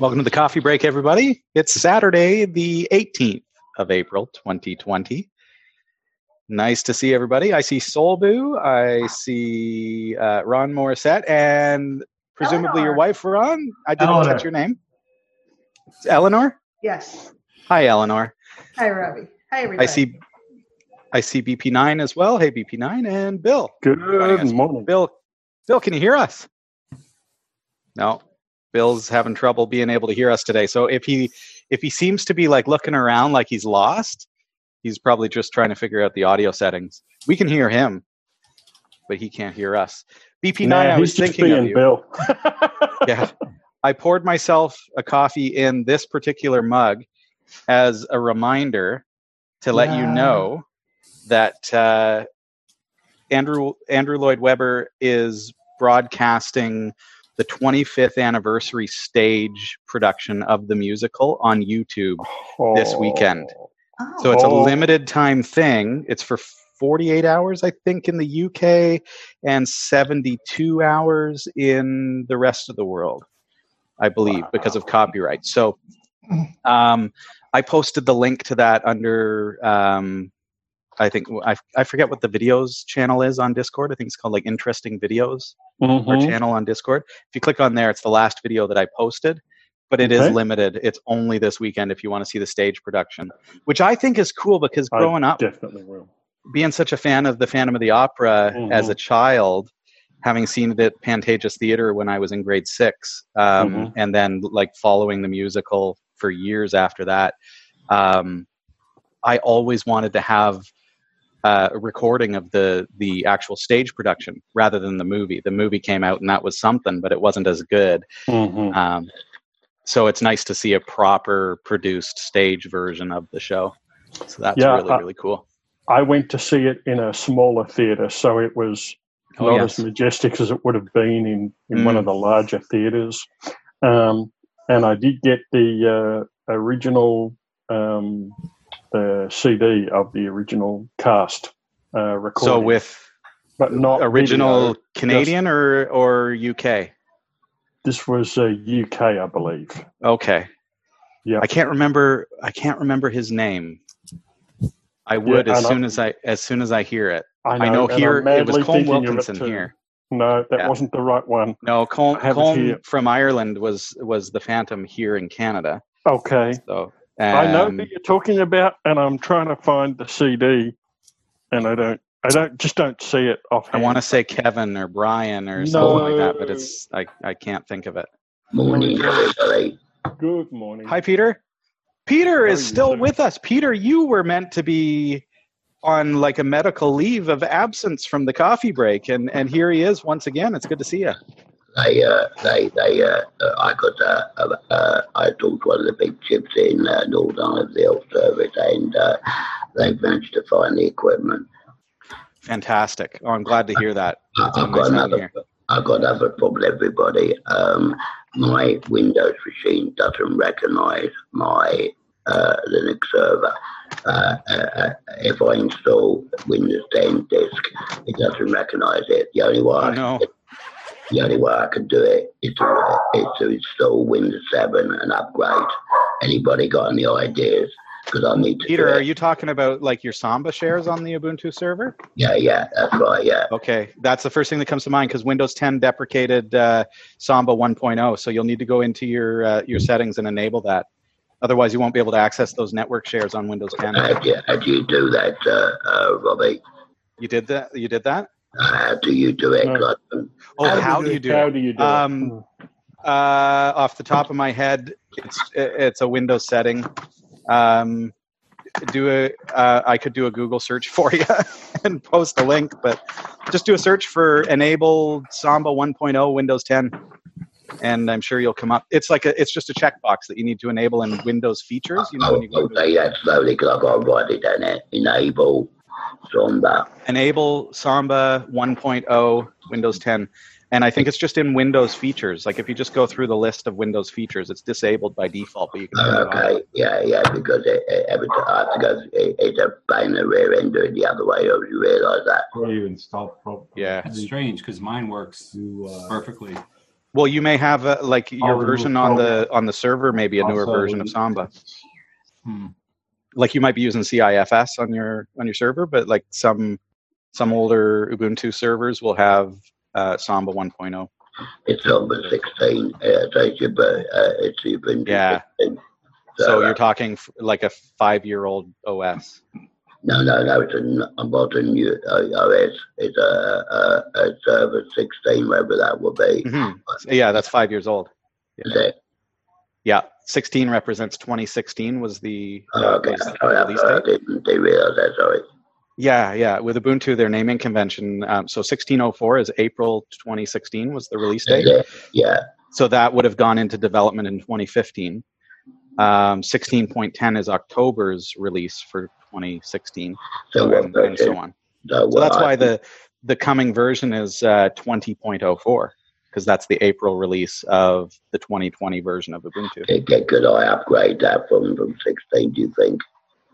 Welcome to the coffee break, everybody. It's Saturday, the 18th of April, 2020. Nice to see everybody. I see Solbu. I see Ron Morissette, and presumably Eleanor. your wife, Ron. I didn't Eleanor. catch your name. It's Eleanor? Yes. Hi, Eleanor. Hi, Robbie. Hi, everybody. I see BP9 as well. Hey, BP9, and Bill. Good morning. Bill, can you hear us? No. Bill's having trouble being able to hear us today. So if he seems to be like looking around like he's lost, he's probably just trying to figure out the audio settings. We can hear him, but he can't hear us. BP9, I was thinking of you. Bill. Yeah. I poured myself a coffee in this particular mug as a reminder to let you know that Andrew Lloyd Webber is broadcasting the 25th anniversary stage production of the musical on YouTube this weekend. Oh. So it's a limited time thing. It's for 48 hours, I think, in the UK and 72 hours in the rest of the world, I believe, because of copyright. So I posted the link to that under, I think, I forget what the videos channel is on Discord. I think it's called like Interesting Videos or channel on Discord. If you click on there, it's the last video that I posted, but it is limited. It's only this weekend if you want to see the stage production, which I think is cool because growing up, definitely will. Being such a fan of the Phantom of the Opera as a child, having seen it at Pantages Theater when I was in grade 6, and then like following the musical for years after that, I always wanted to have a recording of the actual stage production rather than the movie. The movie came out and that was something, but it wasn't as good. So it's nice to see a proper produced stage version of the show. So that's really cool. I went to see it in a smaller theater, so it was not as majestic as it would have been in one of the larger theaters. And I did get the original the CD of the original cast recording. So but not original video, Canadian or UK? This was UK, I believe. Okay. Yeah. I can't remember his name. I would as soon as I hear it. I know here it was Colm Wilkinson here. No, that wasn't the right one. No, Colm from Ireland was the Phantom here in Canada. Okay. So I know that you're talking about, and I'm trying to find the CD, and I don't see it offhand. I want to say Kevin or Brian or something like that, but it's I can't think of it. Morning, everybody. Good morning. Hi, Peter. Peter is still with us. Peter, you were meant to be on like a medical leave of absence from the coffee break, and here he is once again. It's good to see you. I talked to one of the big chips in Northern Ireland, the Health Service, and they've managed to find the equipment. Fantastic. Oh, I'm glad to hear that. I've got another problem, everybody. My Windows machine doesn't recognize my Linux server. If I install Windows 10 disk, it doesn't recognize it. The only way I can do it is to install Windows 7 and upgrade. Anybody got any ideas? Because I need to. Peter, are you talking about like your Samba shares on the Ubuntu server? Yeah, that's right. Yeah. Okay, that's the first thing that comes to mind because Windows 10 deprecated Samba 1.0, so you'll need to go into your settings and enable that. Otherwise, you won't be able to access those network shares on Windows 10. How do you do that, Robbie? You did that? You did that? How do you do it? How do you do it? Off the top of my head, it's a Windows setting. I could do a Google search for you and post a link, but just do a search for enable Samba 1.0 Windows 10, and I'm sure you'll come up. It's just a checkbox that you need to enable in Windows features. That's slowly because I've got to write it down there. Enable Samba 1.0 Windows 10. And I think it's just in Windows features. Like if you just go through the list of Windows features, it's disabled by default, but you can turn it on. Yeah, because every time I have to go, it's a pain in the rear end doing the other way. You realise that? Before you install yeah, it's strange because mine works perfectly. Well, you may have like your version on the server, maybe a newer version of Samba. Like you might be using CIFS on your server, but like some older Ubuntu servers will have Samba 1.0. It's Samba 16. It's Ubuntu 16. So you're talking like a 5-year-old OS. No. It's a modern OS. It's a server 16, whatever that will be. Mm-hmm. Yeah, that's 5 years old. Yeah. Is it? Yeah, 16 represents 2016 was the okay. release date. I didn't realize that. Sorry. Yeah. With Ubuntu, their naming convention. So 1604 is April 2016 was the release date. Yeah. So that would have gone into development in 2015. 16.10 is October's release for 2016, and so on. So that's why the coming version is 20.04, because that's the April release of the 2020 version of Ubuntu. Could I upgrade that from 16, do you think?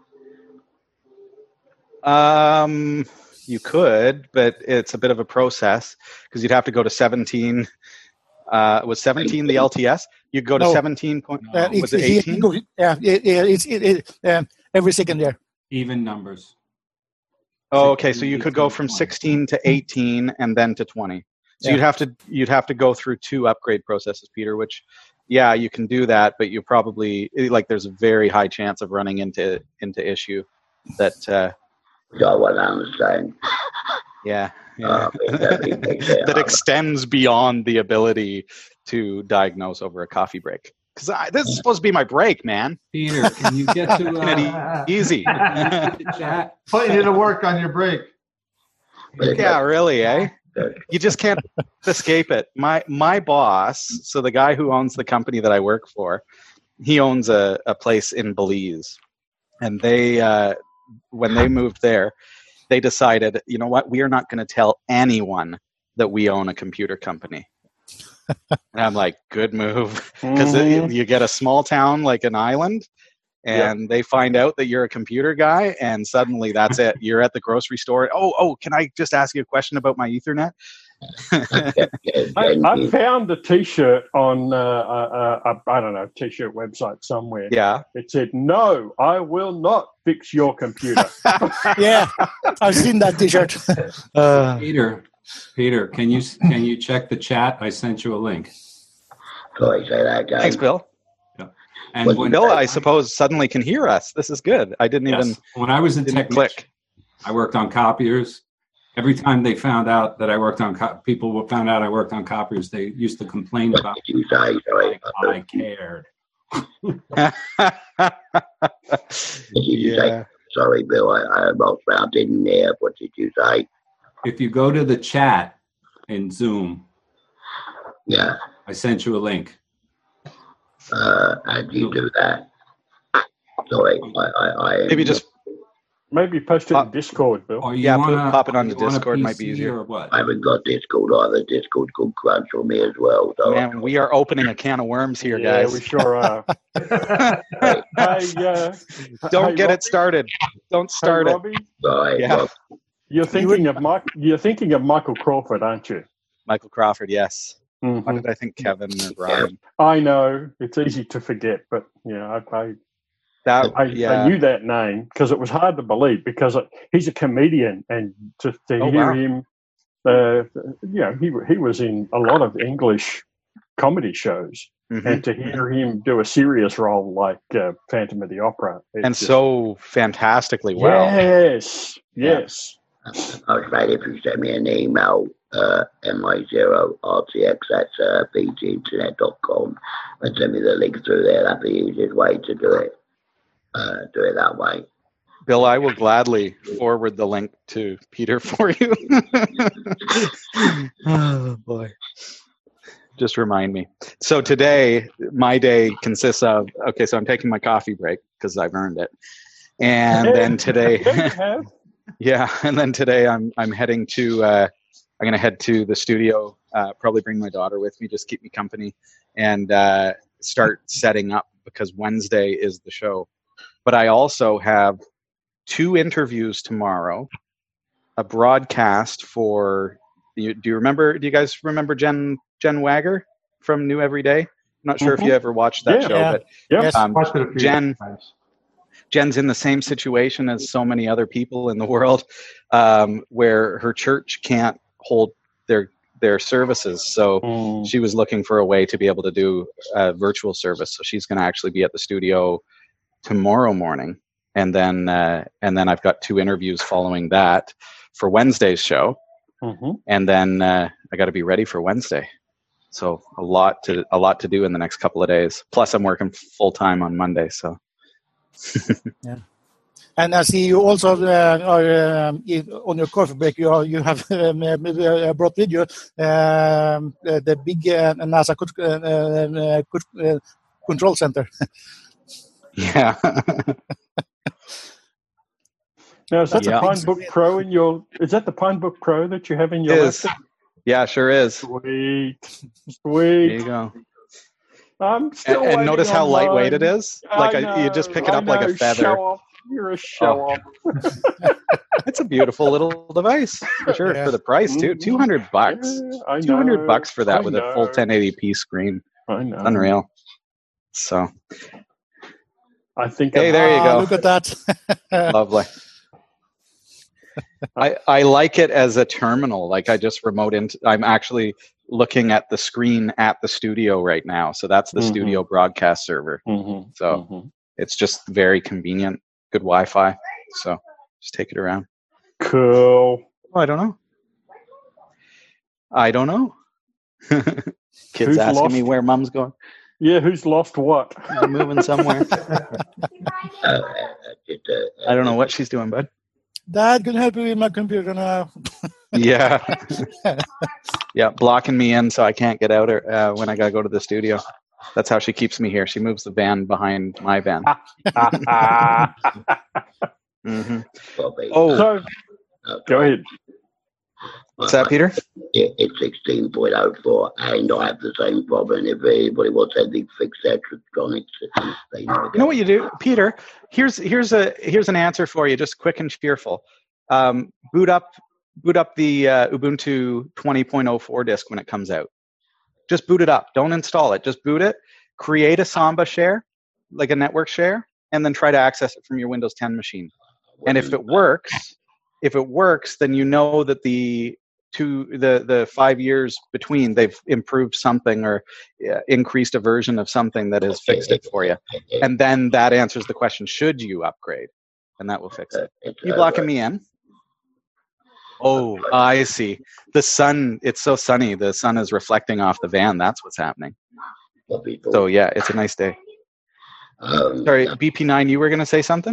You could, but it's a bit of a process because you'd have to go to 17. Was 17 the LTS? You'd go to 17. Was it 18? It's every second there. Even numbers. Oh, okay. So you could go from 16 to 18 and then to 20. So you'd have to go through 2 upgrade processes, Peter. Which, yeah, you can do that, but you probably there's a very high chance of running into issue that. I won't understand. Yeah. That extends beyond the ability to diagnose over a coffee break. Because this is supposed to be my break, man. Peter, can you get to easy? Chat. Putting you to work on your break. Yeah, really, eh? You just can't escape it. My boss, so the guy who owns the company that I work for, he owns a place in Belize, and they when they moved there, they decided, you know what, we are not going to tell anyone that we own a computer company. And I'm like, good move. Because you get a small town like an island, and they find out that you're a computer guy, and suddenly that's it. You're at the grocery store. Oh, can I just ask you a question about my Ethernet? I found a T-shirt on I don't know, T-shirt website somewhere. Yeah, it said, "No, I will not fix your computer." Yeah, I've seen that T-shirt. Peter, can you check the chat? I sent you a link. Sorry, say that again. Thanks, Bill. Yeah. And when Bill, I suppose, suddenly can hear us. This is good. I didn't even. When I was in Technic, I worked on copiers. Every time they found out that I worked on people found out I worked on copiers, they used to complain about you say? Sorry. I cared. Say? Sorry, Bill. I didn't hear. What did you say? If you go to the chat in Zoom, I sent you a link. How do you do that? Sorry, I maybe maybe post it in Discord, Bill. Pop it on the Discord might be easier. Or what? I haven't got Discord either. Discord called Crunch for me as well. So man, we are opening a can of worms here, guys. Yeah, we sure are. Don't get it started. Don't start it. Robbie, sorry, you're thinking of Michael Crawford, aren't you? Michael Crawford, yes. Mm-hmm. Why did I think Kevin or Brian? I know it's easy to forget, but I knew that name because it was hard to believe because he's a comedian, and to hear him, he was in a lot of English comedy shows, and to hear him do a serious role like Phantom of the Opera, and so fantastically well. Yes. I was ready if you send me an email, mi0rtx at btinternet.com, and send me the link through there. That'd be the easiest way to do it. Do it that way. Bill, I will gladly forward the link to Peter for you. Oh, boy. Just remind me. So today, my day consists of, so I'm taking my coffee break because I've earned it. And then today, and then today I'm heading to, I'm going to head to the studio, probably bring my daughter with me, just keep me company, and start setting up because Wednesday is the show. But I also have 2 interviews tomorrow, a broadcast for. Do you guys remember Jen Wagger? from New Every Day. I'm not sure if you ever watched that show, but Yes. Watched it a few Jen. times. Jen's in the same situation as so many other people in the world, where her church can't hold their services. So she was looking for a way to be able to do a virtual service. So she's going to actually be at the studio tomorrow morning, and then I've got 2 interviews following that for Wednesday's show, and then I got to be ready for Wednesday. So a lot to do in the next couple of days. Plus, I'm working full time on Monday. So. Yeah. And I see you also on your coffee break. You have brought with you the big NASA control center. Yeah. Now, is that the Pinebook Pro in your? Is that the Pinebook Pro that you have in your laptop? Yeah, sure is. Sweet. There you go. I'm still and notice how lightweight it is. Like you just pick it up like a feather. Show off. You're a show off. It's a beautiful little device for sure, for the price too. $200. I know. $200 for that with a full 1080p screen. I know. Unreal. So. I think. Hey, there you go. Look at that. Lovely. I like it as a terminal. Like I just remote into. I'm actually looking at the screen at the studio right now. So that's the studio broadcast server. So it's just very convenient. Good Wi-Fi. So just take it around. Cool. Oh, I don't know. Kids Who's asking lost? me where Mom's going. Yeah, who's lost what? You're moving somewhere. I don't know what she's doing, bud. Dad, can I help you with my computer now? Yeah. Yeah, blocking me in so I can't get out when I got to go to the studio. That's how she keeps me here. She moves the van behind my van. Oh, so, go ahead. What's that, Peter? It's 16.04, and I have the same problem. If anybody wants anything fixed electronics, they you know what you do, Peter? Here's an answer for you, just quick and cheerful. Boot up the Ubuntu 20.04 disk when it comes out. Just boot it up. Don't install it. Just boot it. Create a Samba share, like a network share, and then try to access it from your Windows 10 machine. And if it works, then you know that the 5 years between, they've improved something or increased a version of something that has fixed it for you. And then that answers the question, should you upgrade? And that will fix it. You blocking me in? Oh, I see. The sun, it's so sunny. The sun is reflecting off the van. That's what's happening. So, yeah, it's a nice day. Sorry, BP9, you were going to say something?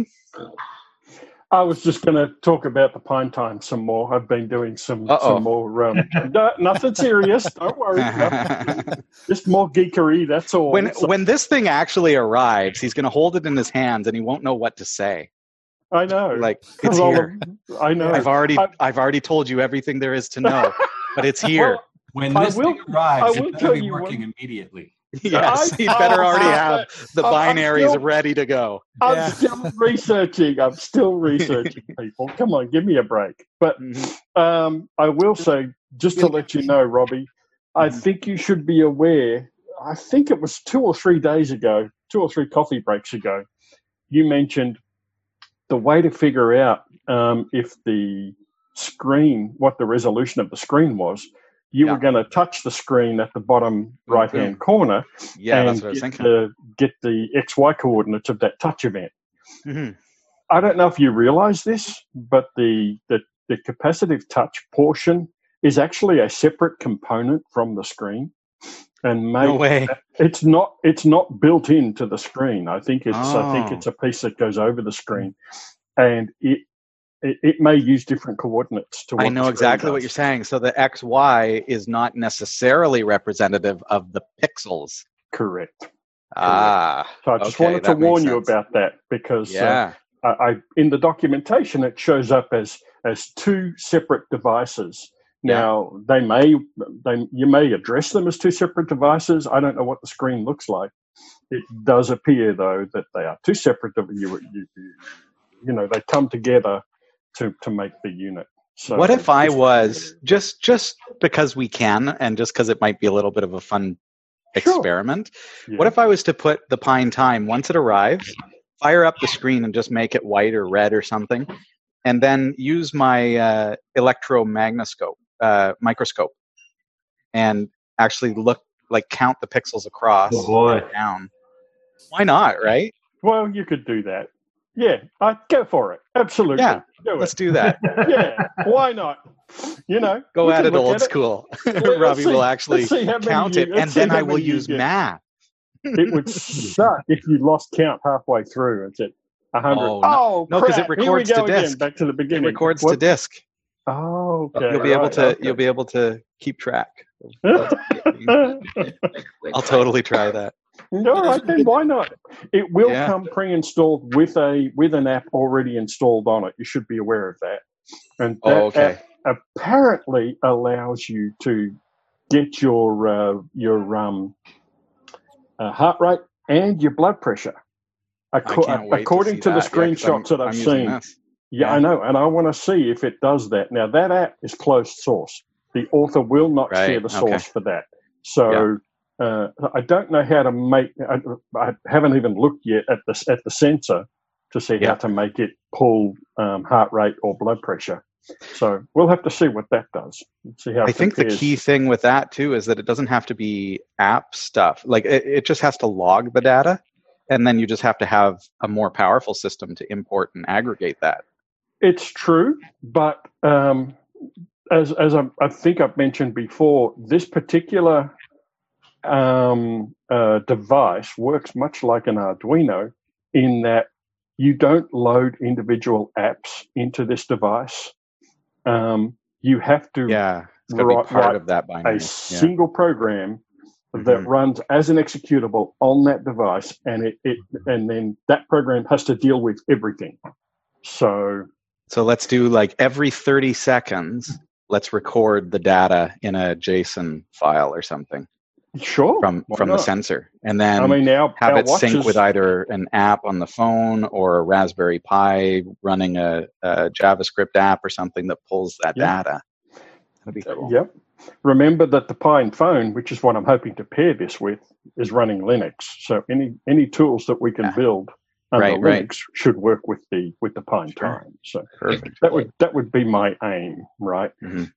I was just going to talk about the Pine Time some more. I've been doing some more. Nothing serious. Don't worry. Just more geekery. That's all. When this thing actually arrives, he's going to hold it in his hands and he won't know what to say. I know. Like, it's here. I know. I've already told you everything there is to know, but it's here. Well, when this thing arrives, it better be working immediately. Yes, he better already have the binaries ready to go. I'm still researching, people. Come on, give me a break. But I will say, just to let you know, Robbie, I think you should be aware, I think it was 2 or 3 days ago, 2 or 3 coffee breaks ago, you mentioned the way to figure out if the screen, what the resolution of the screen was. You were going to touch the screen at the bottom right-hand corner and that's what I was thinking. Get the XY coordinates of that touch event. I don't know if you realize this, but the capacitive touch portion is actually a separate component from the screen. And no way. It's not built into the screen. I think it's a piece that goes over the screen, and it may use different coordinates to. I know exactly what you're saying. So the XY is not necessarily representative of the pixels. Correct. So I just wanted to warn you about that because I in the documentation it shows up as 2 separate devices. Now you may address them as 2 separate devices. I don't know what the screen looks like. It does appear though that they are 2 separate. You know, they come together to make the unit. So what if I was just because we can, and just because it might be a little bit of a fun experiment. Yeah. What if I was to put the Pine Time, once it arrives, fire up the screen and just make it white or red or something, and then use my electromagnoscope microscope and actually look, like count the pixels across and down? Why not, right? Well, you could do that. Yeah, I'd go for it. Absolutely. Yeah, let's do that. Yeah, why not? You know, go at it old school. Robbie will actually count it, and then I will use math. It would suck if you lost count halfway through and said 100. No, because it records to disk. Again, back to the beginning. It records to disk. Oh, okay. You'll be able to. You'll be able to keep track. I'll totally try that. All right, then why not? It will come pre-installed with an app already installed on it. You should be aware of that. And that app apparently allows you to get your heart rate and your blood pressure. According to the screenshots that I've seen. Yeah, I know, and I want to see if it does that. Now, that app is closed source. The author will not share the source for that. So I don't know how to make. I haven't even looked yet at the sensor to see how to make it pull heart rate or blood pressure. So we'll have to see what that does. See how. I think the key thing with that too is that it doesn't have to be app stuff. Like it just has to log the data, and then you just have to have a more powerful system to import and aggregate that. It's true, but as I think I've mentioned before, this particular device works much like an Arduino in that you don't load individual apps into this device. You have to write a single program that runs as an executable on that device, and and then that program has to deal with everything. So let's do like every 30 seconds, let's record the data in a JSON file or something. Sure. From the sensor. And then have it sync with either an app on the phone or a Raspberry Pi running a JavaScript app or something that pulls that data. That'd be cool. Yep. Remember that the Pine phone, which is what I'm hoping to pair this with, is running Linux. So any tools that we can build under Linux should work with the Pine Time. So that would be my aim, right?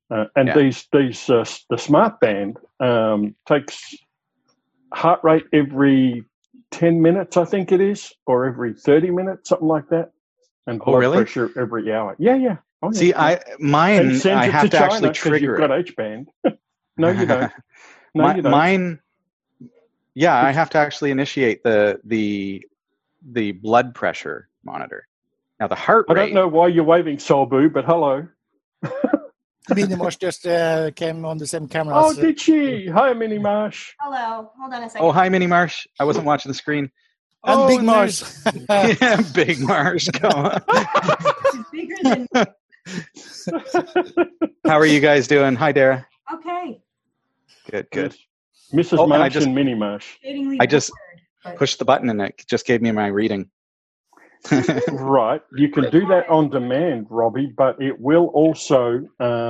The Smart Band takes heart rate every 10 minutes, I think it is, or every 30 minutes, something like that, and blood pressure every hour. Yeah. Oh, see, mine I have to actually trigger it. You've got H-band. No, you don't. No, you don't. Mine. Yeah, I have to actually initiate the blood pressure monitor. Now the heart rate. I don't know why you're waving, Solbu, but hello. Minnie Marsh just came on the same camera. Oh, did she? Hi, Minnie Marsh. Hello. Hold on a second. Oh, hi, Minnie Marsh. I wasn't watching the screen. And Big Marsh. Yeah, Big Marsh. Come on. Bigger than. How are you guys doing? Hi, Dara. Okay. Good. Mrs. Marsh and Minnie Marsh. I just pushed the button and it just gave me my reading. Right. You can do that on demand, Robbie, but it will also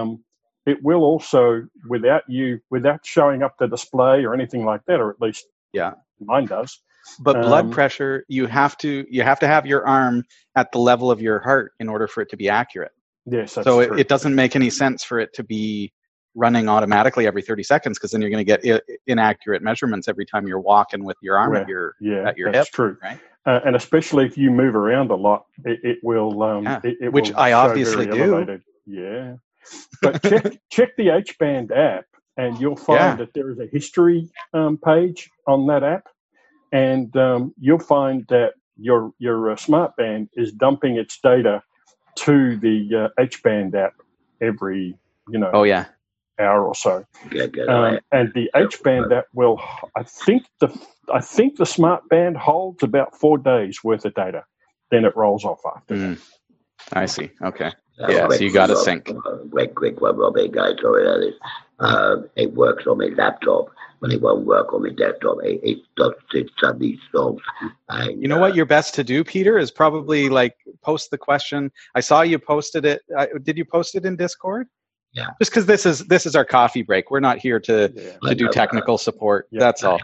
without showing up the display or anything like that, or at least mine does. But blood pressure, you have to have your arm at the level of your heart in order for it to be accurate. Yes, that's so true. It doesn't make any sense for it to be running automatically every 30 seconds, because then you're going to get inaccurate measurements every time you're walking with your arm at your that's hip. True. Right? And especially if you move around a lot, it will. Which I obviously do. Elevated. Yeah. But check the H-Band app, and you'll find that there is a history page on that app, and you'll find that your Smart Band is dumping its data to the H-Band app every hour or so. And the H-Band app will, I think the Smart Band holds about 4 days worth of data. Then it rolls off after that. I see. Okay. So you got to sync. Quick one, Robbie, guys. Sorry about this. It works on my laptop, but it won't work on my desktop. It suddenly stops. You know what you're best to do, Peter, is probably like post the question. I saw you posted it. Did you post it in Discord? Just because this is our coffee break. We're not here to do technical support. That's all.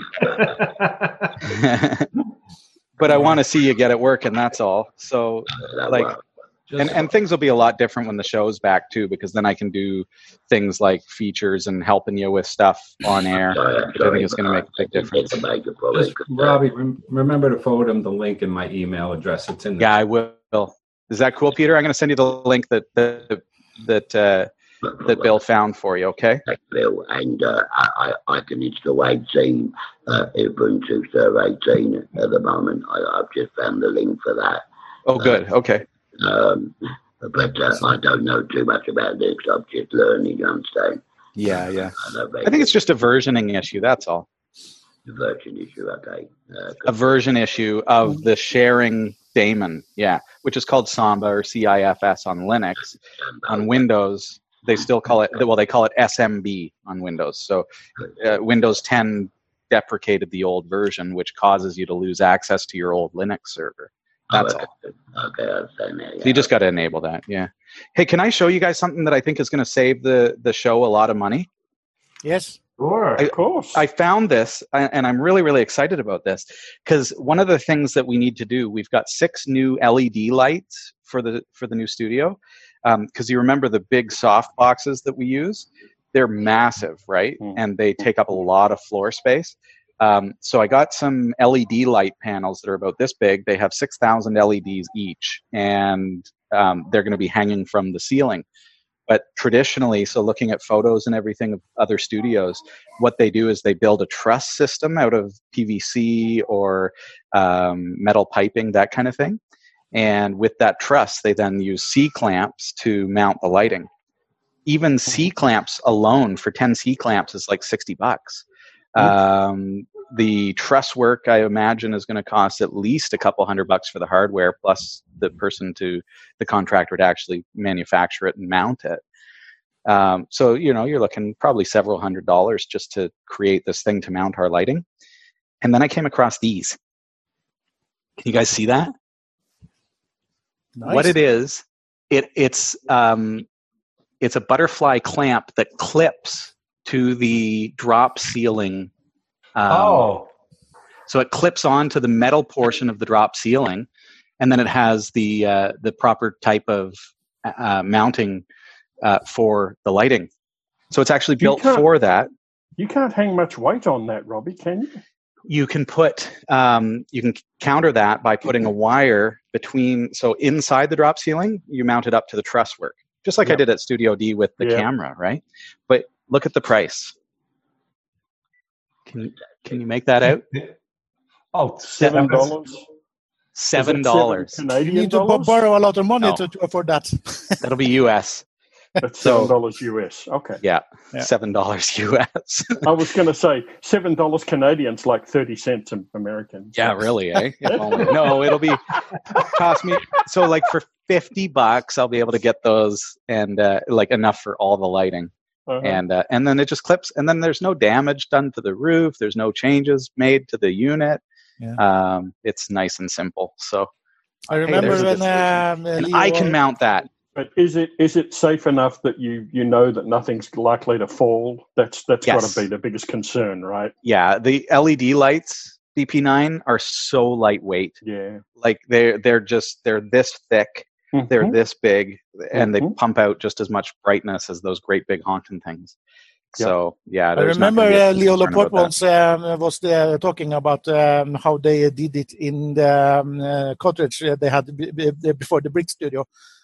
But I want to see you get it working. That's all. So like. And things will be a lot different when the show's back too, because then I can do things like features and helping you with stuff on air. Which I think is going to make a big difference. Robbie, remember to forward him the link in my email address. It's in there. Yeah, I will. Is that cool, Peter? I'm going to send you the link that Bill found for you. Okay. Bill, and I can install 18 Ubuntu Server 18 at the moment. I've just found the link for that. Oh, good. Okay. But I don't know too much about this. I'm just learning, you understand? Yeah. I think it's just a versioning issue, that's all. A version issue, okay. A version issue of the sharing daemon, which is called Samba or CIFS on Linux. On Windows, they still call it, they call it SMB on Windows. So Windows 10 deprecated the old version, which causes you to lose access to your old Linux server. That's all. Okay, I understand that. So you just got to enable that. Yeah. Hey, can I show you guys something that I think is going to save the show a lot of money? Yes. Sure. Of course. I found this, and I'm really, really excited about this because one of the things that we need to do, we've got 6 new LED lights for the new studio. Because you remember the big soft boxes that we use, they're massive, right? And they take up a lot of floor space. So I got some LED light panels that are about this big. They have 6,000 LEDs each, and they're going to be hanging from the ceiling. But traditionally, so looking at photos and everything of other studios, what they do is they build a truss system out of PVC or metal piping, that kind of thing. And with that truss, they then use C-clamps to mount the lighting. Even C-clamps alone for 10 C-clamps is like $60. The truss work, I imagine, is going to cost at least a couple $100 for the hardware, plus the contractor to actually manufacture it and mount it. So, you're looking probably several $100s just to create this thing to mount our lighting. And then I came across these. Can you guys see that? Nice. What it is, it's a butterfly clamp that clips to the drop ceiling. So it clips onto the metal portion of the drop ceiling, and then it has the proper type of mounting for the lighting. So it's actually built for that. You can't hang much weight on that, Robbie, can you? You can counter that by putting a wire between. So inside the drop ceiling, you mount it up to the truss work, just like I did at Studio D with the camera, right? But look at the price. Can you make that out? Oh, $7. $7. You need to borrow a lot of money to afford that. That'll be US. That's $7 US. Okay. Yeah. $7 US. I was going to say $7 Canadian's like 30 cents American. Yeah, really, eh? No, it'll be cost me. So like for $50, I'll be able to get those and like enough for all the lighting. And then it just clips, and then there's no damage done to the roof. There's no changes made to the unit. Yeah. It's nice and simple. So I remember when I can mount that. But is it safe enough that you know that nothing's likely to fall? That's got to be the biggest concern, right? Yeah, the LED lights DP9 are so lightweight. Yeah, like they're this thick. Mm-hmm. They're this big, and they pump out just as much brightness as those great big honking things. So, I remember Leo Laporte once was talking about how they did it in the cottage they had before the Brick Studio.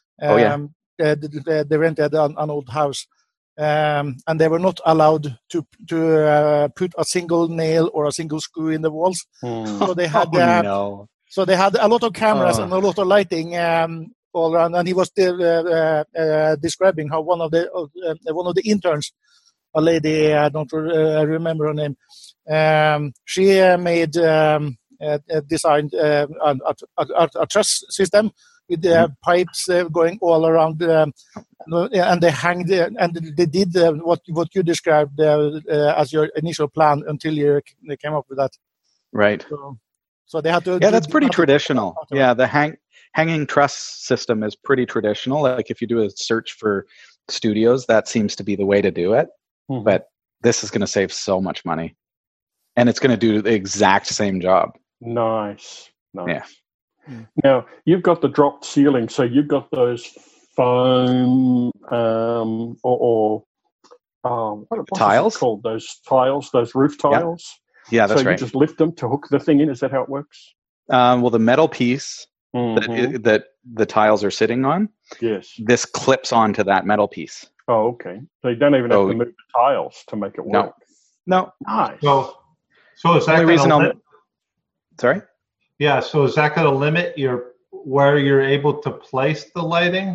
They rented an old house, and they were not allowed to put a single nail or a single screw in the walls. So they had so they had a lot of cameras and a lot of lighting all around. And he was describing how one of the interns, a lady, I don't remember her name, she made designed a truss system with pipes going all around, and they hanged and they did what you described as your initial plan until you came up with that. Right. So they had to. Yeah, that's pretty traditional. Yeah, the hanging truss system is pretty traditional. Like if you do a search for studios, that seems to be the way to do it. Mm-hmm. But this is going to save so much money, and it's going to do the exact same job. Nice. Yeah. Now you've got the dropped ceiling, so you've got those foam what's tiles it called? Those tiles, those roof tiles. Yeah, that's so right. You just lift them to hook the thing in. Is that how it works? Well, the metal piece that the tiles are sitting on, yes, this clips onto that metal piece. Oh, okay. So you don't even have to move the tiles to make it work. No. Nice. So is that Only reason sorry? Yeah, so is that going to limit where you're able to place the lighting?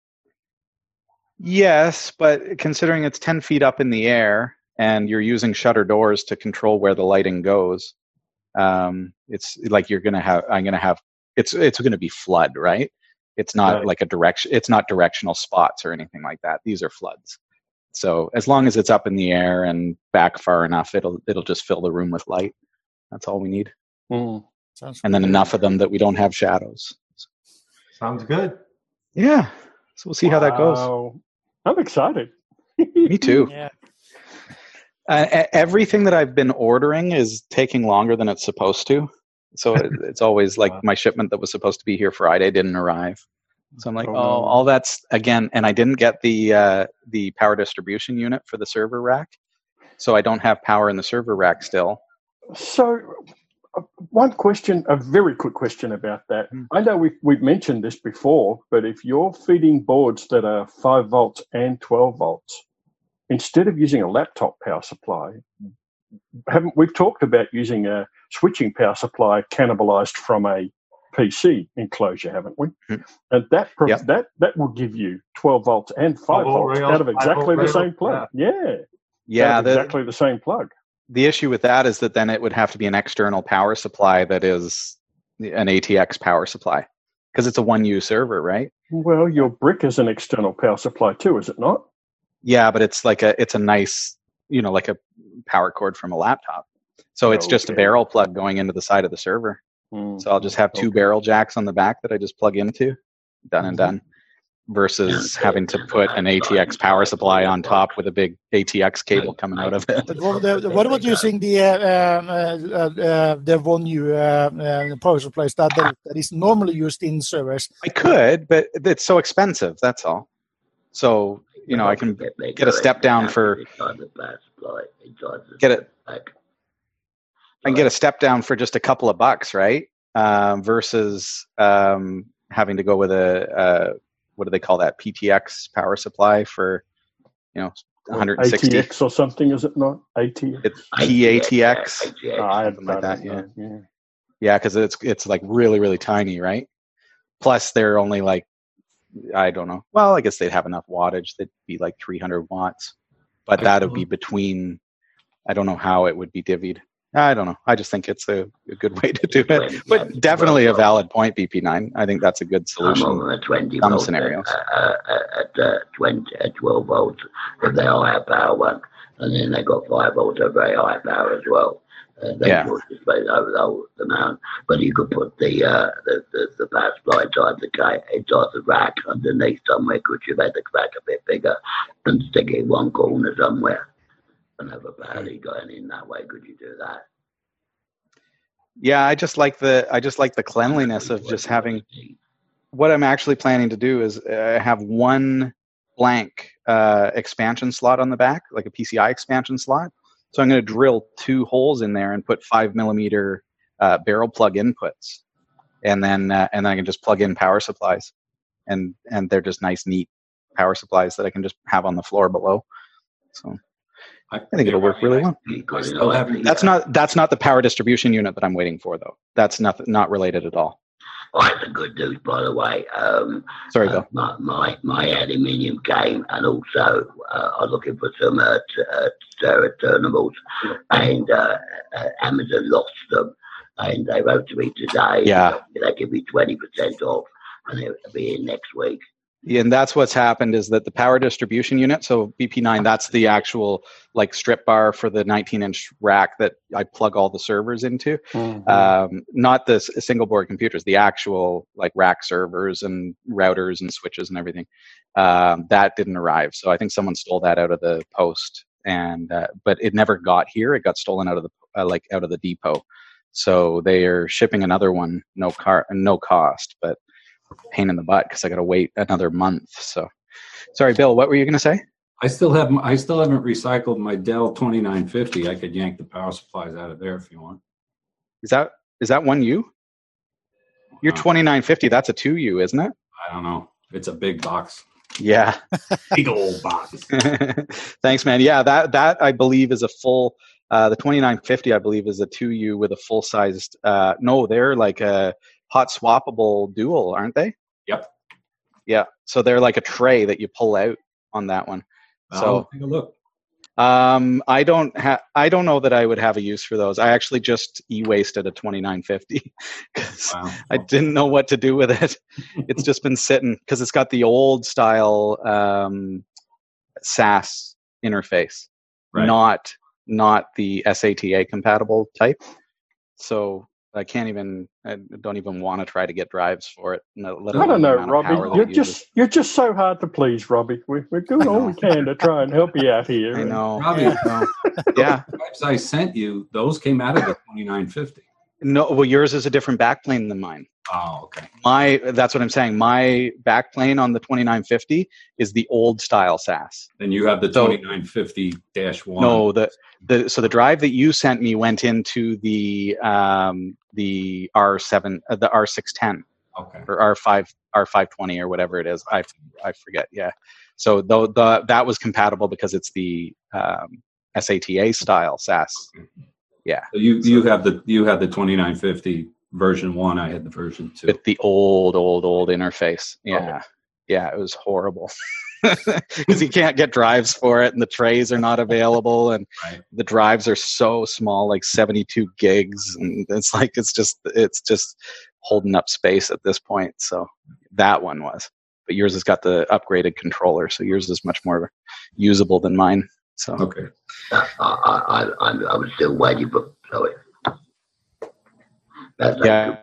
Yes, but considering it's 10 feet up in the air and you're using shutter doors to control where the lighting goes, it's like it's going to be flood, right? It's not like it's not directional spots or anything like that. These are floods. So as long as it's up in the air and back far enough, it'll just fill the room with light. That's all we need. Mm. And then enough of them that we don't have shadows. Sounds good. Yeah. So we'll see how that goes. I'm excited. Me too. Yeah. Everything that I've been ordering is taking longer than it's supposed to. So it's always like my shipment that was supposed to be here Friday didn't arrive. So I'm like, all that's again, and I didn't get the power distribution unit for the server rack. So I don't have power in the server rack still. So one question, a very quick question about that. I know we've mentioned this before, but if you're feeding boards that are 5 volts and 12 volts, instead of using a laptop power supply, we've talked about using a switching power supply cannibalized from a PC enclosure, haven't we? Mm-hmm. And that will give you 12 volts and 5 volts out of exactly the same plug. Yeah, exactly the same plug. The issue with that is that then it would have to be an external power supply that is an ATX power supply because it's a 1U server, right? Well, your brick is an external power supply too, is it not? Yeah, but it's a nice, like a power cord from a laptop. So it's just a barrel plug going into the side of the server. So I'll just have 2 barrel jacks on the back that I just plug into, done and done, versus having to put an ATX power supply on top with a big ATX cable coming out of it. But what about using the 1U power supplies that is normally used in servers? I could, but it's so expensive. That's all. So I can get a step down for I can get a step down for just a couple of bucks, right? Versus having to go with a what do they call that? PTX power supply for 160 ATX or something, is it not? ATX. It's PATX. Something like that. Yeah, because it's like really, really tiny, right? Plus, they're only like, I don't know. Well, I guess they'd have enough wattage. They'd be like 300 watts, but that would be between. I don't know how it would be divvied. I don't know. I just think it's a good way to do it. But definitely a valid point, BP9. I think that's a good solution. I'm on 20 some volts scenarios. At 12 volts if they're high power one. And then they got 5 volts of very high power as well. They display over the whole amount. But you could put the power supply inside the rack underneath somewhere. Could you make the rack a bit bigger and stick it in one corner somewhere? And have a battery going in that way. Could you do that? Yeah, I just like the cleanliness of just having. What I'm actually planning to do is have one blank expansion slot on the back, like a PCI expansion slot. So I'm going to drill 2 holes in there and put 5mm barrel plug inputs, and then I can just plug in power supplies, and they're just nice, neat power supplies that I can just have on the floor below. So. I think it'll work really well. That's not the power distribution unit that I'm waiting for, though. That's not related at all. Well, that's a good news, by the way. Sorry, Bill. My aluminium came, and also I'm looking for some turnables, and Amazon lost them, and they wrote to me today. Yeah. They give me 20% off, and it'll be in next week. And that's what's happened is that the power distribution unit, so BP9, that's the actual like strip bar for the 19-inch rack that I plug all the servers into. Not the single board computers, the actual like rack servers and routers and switches and everything. That didn't arrive. So I think someone stole that out of the post, and but it never got here. It got stolen out of the out of the depot. So they are shipping another one, no cost, but pain in the butt because I got to wait another month. So, sorry, Bill, what were you going to say? I still haven't recycled my Dell 2950. I could yank the power supplies out of there if you want. Is that 1U? Your 2950, that's a 2U, isn't it? I don't know. It's a big box. Yeah. Big old box. Thanks, man. Yeah, that I believe is a full, the 2950, I believe, is a 2U with a full-sized, no, they're like a hot swappable dual, aren't they? Yep. Yeah. So they're like a tray that you pull out on that one. So take a look. I don't know that I would have a use for those. I actually just e-wasted a 2950 because I didn't know what to do with it. It's just been sitting because it's got the old style SAS interface, right. not the SATA compatible type. So I don't even want to try to get drives for it. I don't know, Robbie. You're just so hard to please, Robbie. We're doing all we can to try and help you out here. I know. Robbie, yeah. The drives I sent you, those came out of the 2950. No, well, yours is a different backplane than mine. Oh, okay. That's what I'm saying. My backplane on the 2950 is the old style SAS. And you have the 2950-1. No, so the drive that you sent me went into the R7, the R610, okay, or R520 or whatever it is. I forget. Yeah. So that was compatible because it's the SATA style SAS. Okay. Yeah. So you have the 2950 version 1. I had the version 2 with the old interface. Yeah. Okay. Yeah, it was horrible because you can't get drives for it, and the trays are not available, and the drives are so small, like 72 gigs, and it's just holding up space at this point. So that one was, but yours has got the upgraded controller, so yours is much more usable than mine. So okay, I'm still waiting for sorry. Yeah.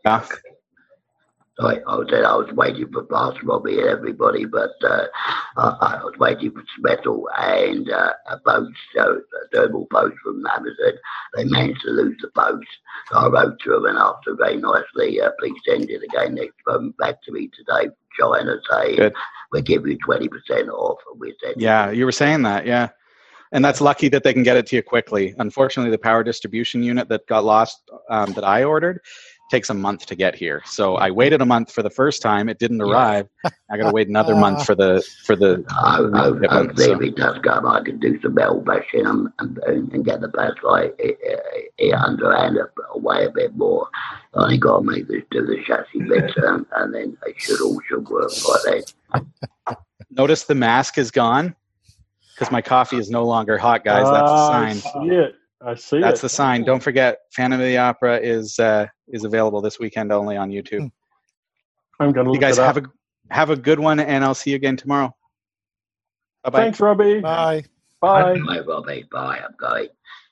I was waiting for Fast Robbie and everybody, but I was waiting for Metal and a post, a thermal post from Amazon. They managed to lose the post. So I wrote to them and asked them very nicely, please send it again next month back to me today from China saying we'll give you 20% off. And we said, yeah, you were saying that, yeah. And that's lucky that they can get it to you quickly. Unfortunately, the power distribution unit that got lost that I ordered takes a month to get here. So I waited a month for the first time. It didn't arrive. I got to wait another month for the. If it does come, I can do some metal bashing and get the best underhand away a bit more. I only got to make this do the chassis bits, and then it should work like that. Notice the mask is gone. Because my coffee is no longer hot, guys. That's the sign. I see it. That's the sign. Don't forget, Phantom of the Opera is available this weekend only on YouTube. I'm going to look you guys it up. have a good one, and I'll see you again tomorrow. Bye-bye. Thanks, Robbie. Bye. Bye. Bye, Robbie. Bye. I'm going.